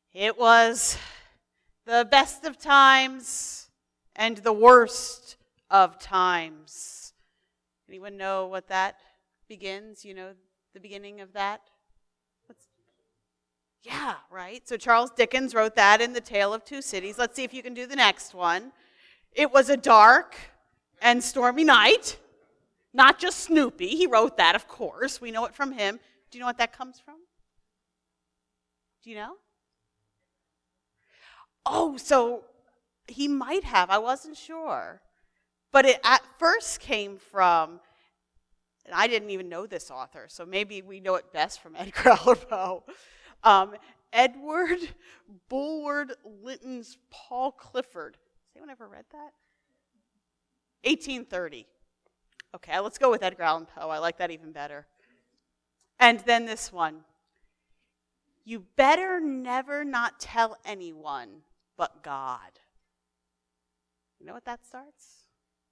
It was the best of times and the worst of times. Anyone know what that begins? You know the beginning of that? Yeah, right. So Charles Dickens wrote that in The Tale of Two Cities. Let's see if you can do the next one. It was a dark and stormy night. Not just Snoopy. He wrote that, of course. We know it from him. Do you know what that comes from? Do you know? Oh, so he might have. I wasn't sure. But it at first came from, and I didn't even know this author, so maybe we know it best from Edgar Allan Poe. Edward Bulwer Lytton's Paul Clifford. Has anyone ever read that? 1830. Okay, let's go with Edgar Allan Poe. I like that even better. And then this one. You better never not tell anyone but God. You know what that starts?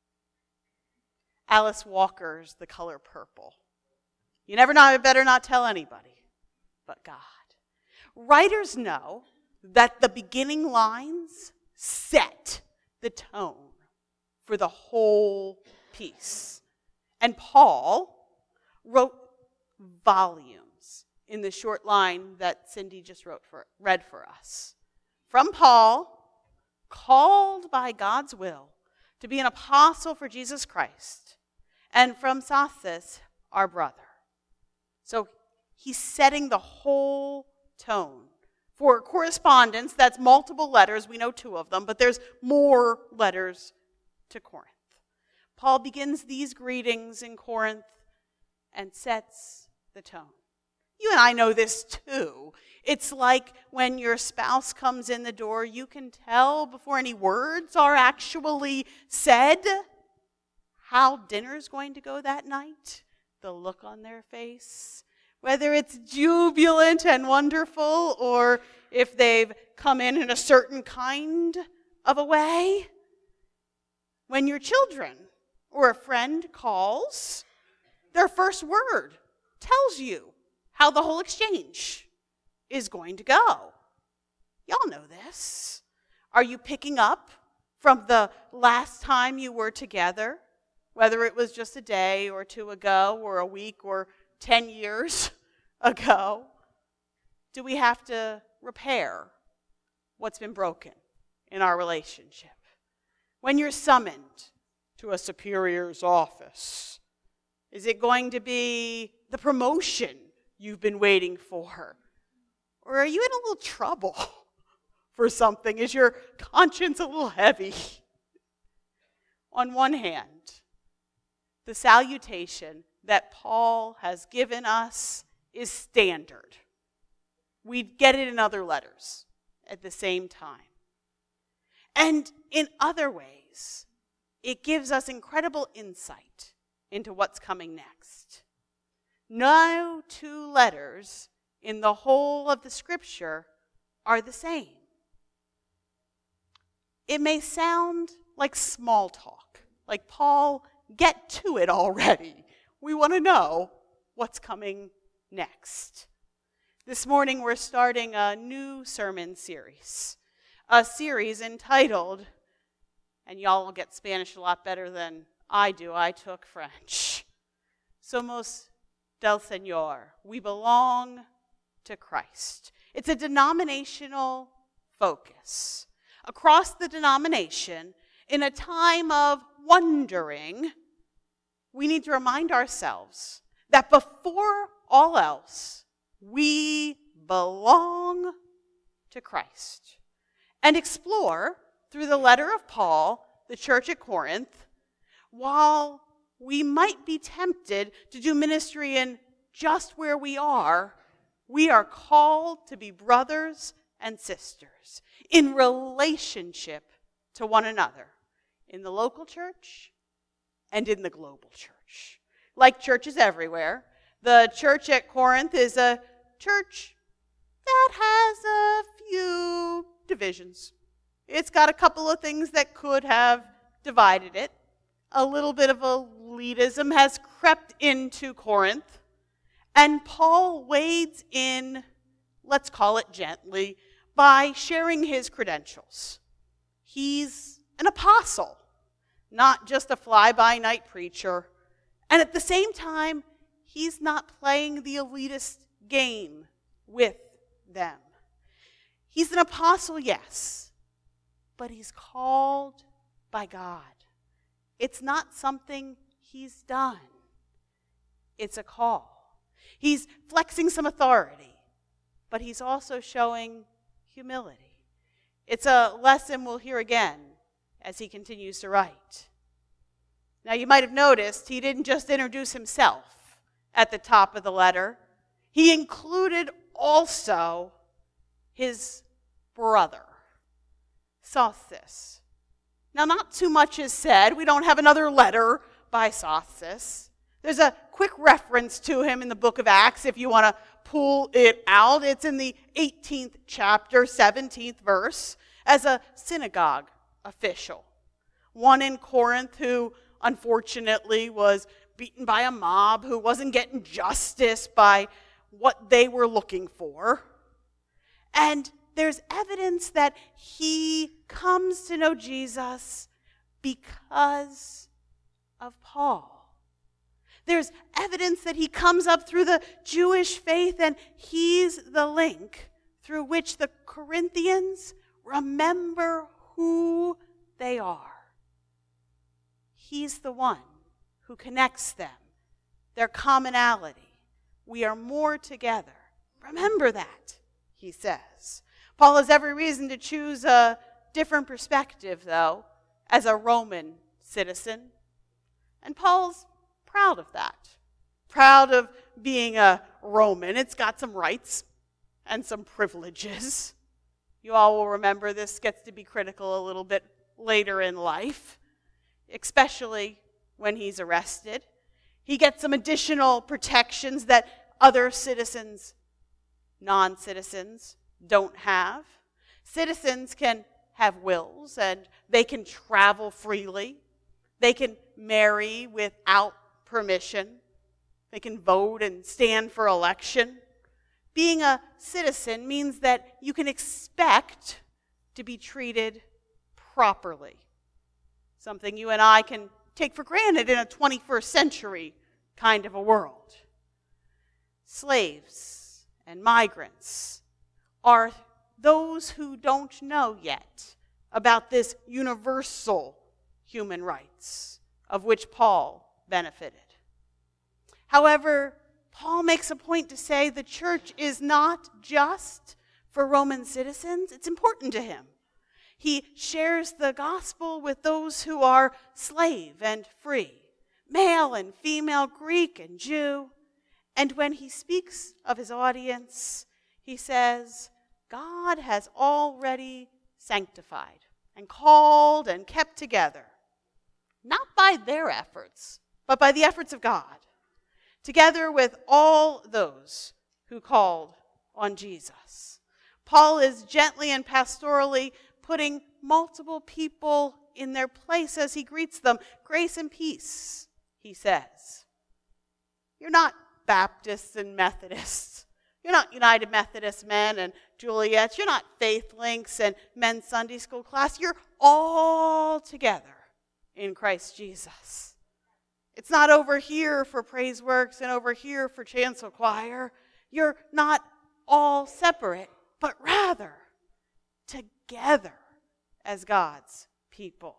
Alice Walker's The Color Purple. You better not tell anybody but God. Writers know that the beginning lines set the tone for the whole piece. And Paul wrote volumes in the short line that Cindy just read for us. From Paul, called by God's will to be an apostle for Jesus Christ, and from Sosthenes, our brother. So he's setting the whole tone for correspondence. That's multiple letters. We know two of them, but there's more letters to Corinth. Paul begins these greetings in Corinth and sets the tone. You and I know this too. It's like when your spouse comes in the door, you can tell before any words are actually said how dinner's going to go that night, the look on their face, whether it's jubilant and wonderful or if they've come in a certain kind of a way. When your children or a friend calls, their first word tells you how the whole exchange is going to go. Y'all know this. Are you picking up from the last time you were together, whether it was just a day or two ago or a week or 10 years ago? Do we have to repair what's been broken in our relationship? When you're summoned to a superior's office, is it going to be the promotion you've been waiting for? Or are you in a little trouble for something? Is your conscience a little heavy? On one hand, the salutation that Paul has given us is standard. We get it in other letters at the same time. And in other ways, it gives us incredible insight into what's coming next. No two letters in the whole of the scripture are the same. It may sound like small talk, like Paul, get to it already. We want to know what's coming next. This morning we're starting a new sermon series, a series entitled, and y'all will get Spanish a lot better than I do, I took French. Somos del Señor. We belong to Christ. It's a denominational focus. Across the denomination, in a time of wondering, we need to remind ourselves that before all else, we belong to Christ. And explore, through the letter of Paul, the church at Corinth, while we might be tempted to do ministry in just where we are called to be brothers and sisters in relationship to one another in the local church and in the global church. Like churches everywhere, the church at Corinth is a church that has a few divisions. It's got a couple of things that could have divided it. A little bit of elitism has crept into Corinth, and Paul wades in, let's call it gently, by sharing his credentials. He's an apostle, not just a fly-by-night preacher. And at the same time, he's not playing the elitist game with them. He's an apostle, yes, but he's called by God. It's not something he's done. It's a call. He's flexing some authority, but he's also showing humility. It's a lesson we'll hear again as he continues to write. Now, you might have noticed he didn't just introduce himself at the top of the letter. He included also his brother, Sosthenes. Now, not too much is said. We don't have another letter by Sosthenes. There's a quick reference to him in the book of Acts if you want to pull it out. It's in the 18th chapter, 17th verse, as a synagogue official. One in Corinth who unfortunately was beaten by a mob, who wasn't getting justice by what they were looking for. And there's evidence that he comes to know Jesus because of Paul. There's evidence that he comes up through the Jewish faith, and he's the link through which the Corinthians remember who they are. He's the one who connects them, their commonality. We are more together. Remember that, he says. Paul has every reason to choose a different perspective, though, as a Roman citizen. And Paul's proud of that. Proud of being a Roman. It's got some rights and some privileges. You all will remember this gets to be critical a little bit later in life, especially when he's arrested. He gets some additional protections that other citizens, non-citizens, don't have. Citizens can have wills, and they can travel freely. They can marry without permission. They can vote and stand for election. Being a citizen means that you can expect to be treated properly. Something you and I can take for granted in a 21st century kind of a world. Slaves and migrants are those who don't know yet about this universal human rights of which Paul benefited. However, Paul makes a point to say the church is not just for Roman citizens. It's important to him. He shares the gospel with those who are slave and free, male and female, Greek and Jew. And when he speaks of his audience, he says, God has already sanctified and called and kept together, not by their efforts, but by the efforts of God, together with all those who called on Jesus. Paul is gently and pastorally putting multiple people in their place as he greets them. Grace and peace, he says. You're not Baptists and Methodists. You're not United Methodist men and Juliets. You're not Faith Links and Men's Sunday School class. You're all together in Christ Jesus. It's not over here for Praise Works and over here for Chancel Choir. You're not all separate, but rather together as God's people.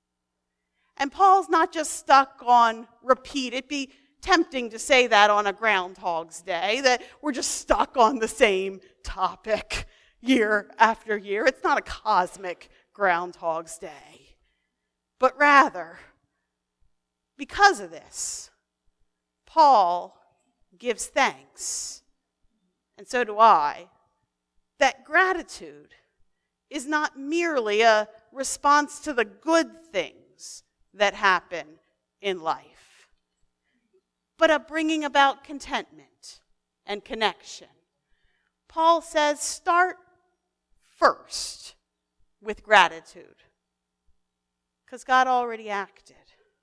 And Paul's not just stuck on repeat. It'd be tempting to say that on a Groundhog's Day, that we're just stuck on the same topic year after year. It's not a cosmic Groundhog's Day. But rather, because of this, Paul gives thanks, and so do I, that gratitude is not merely a response to the good things that happen in life, but a bringing about contentment and connection. Paul says, start first with gratitude, because God already acted.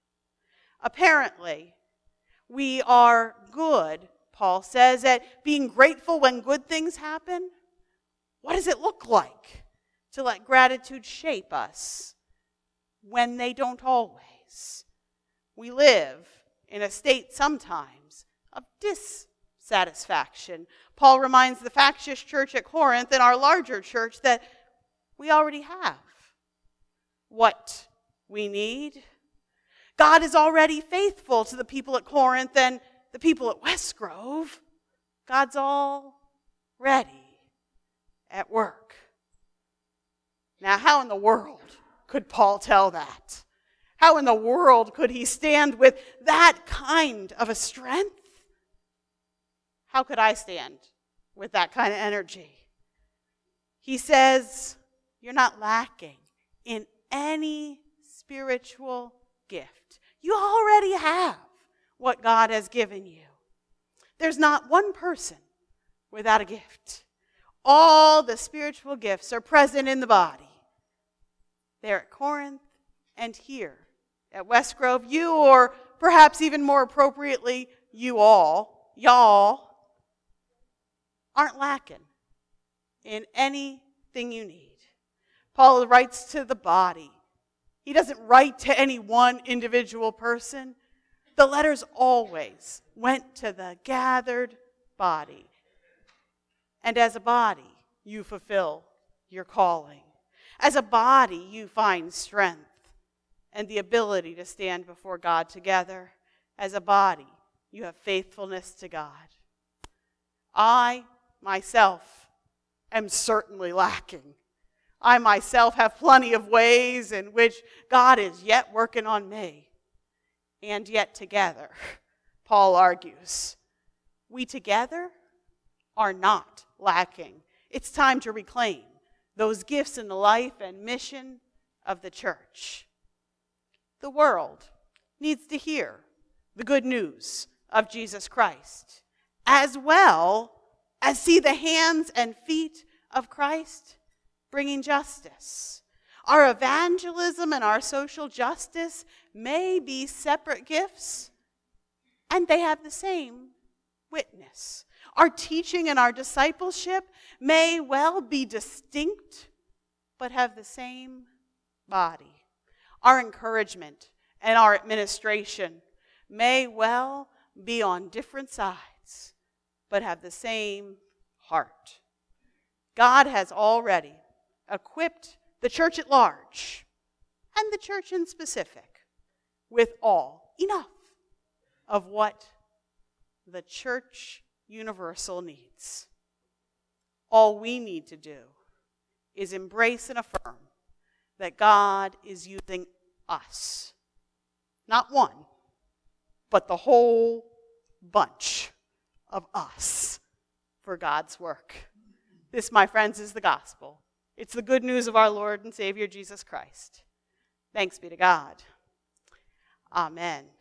Apparently, we are good, Paul says, at being grateful when good things happen, What does it look like to let gratitude shape us when they don't always? We live in a state sometimes of dissatisfaction. Paul reminds the factious church at Corinth and our larger church that we already have what we need. God is already faithful to the people at Corinth and the people at West Grove. God's already at work. Now, how in the world could Paul tell that? How in the world could he stand with that kind of a strength? How could I stand with that kind of energy? He says, you're not lacking in any spiritual gift. You already have what God has given you. There's not one person without a gift. All the spiritual gifts are present in the body. There at Corinth and here at West Grove, you, or perhaps even more appropriately, y'all, aren't lacking in anything you need. Paul writes to the body. He doesn't write to any one individual person. The letters always went to the gathered body. And as a body, you fulfill your calling. As a body, you find strength and the ability to stand before God together. As a body, you have faithfulness to God. I, myself, am certainly lacking. I myself have plenty of ways in which God is yet working on me. And yet together, Paul argues, we together are not lacking. It's time to reclaim those gifts in the life and mission of the church. The world needs to hear the good news of Jesus Christ, as well as see the hands and feet of Christ bringing justice. Our evangelism and our social justice may be separate gifts, and they have the same witness. Our teaching and our discipleship may well be distinct, but have the same body. Our encouragement and our administration may well be on different sides, but have the same heart. God has already equipped the church at large, and the church in specific, with enough of what the church universal needs. All we need to do is embrace and affirm that God is using us. Not one, but the whole bunch of us for God's work. This, my friends, is the gospel. It's the good news of our Lord and Savior Jesus Christ. Thanks be to God. Amen.